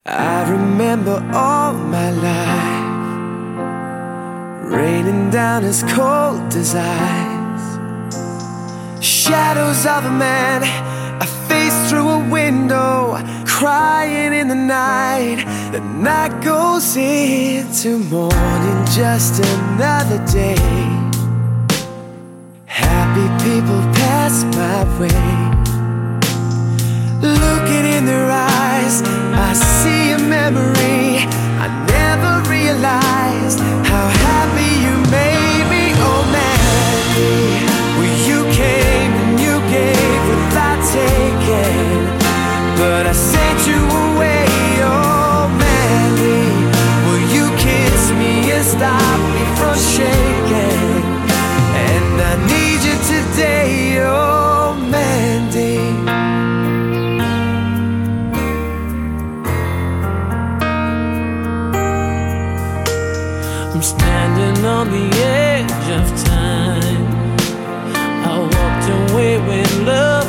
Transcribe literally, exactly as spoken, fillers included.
I remember all my life raining down as cold as ice. Shadows of a man, a face through a window, crying in the night. The night goes into morning, just another day. Happy people pass my way. Looking in their eyes, I see a memory. I never realized how happy you made me. Oh Mandy, well you came and you gave without taking, but I sent you away. Oh Mandy, will you kiss me and stop me from shaking? And I need you today, oh Mandy. I'm standing on the edge of time. I walked away with love.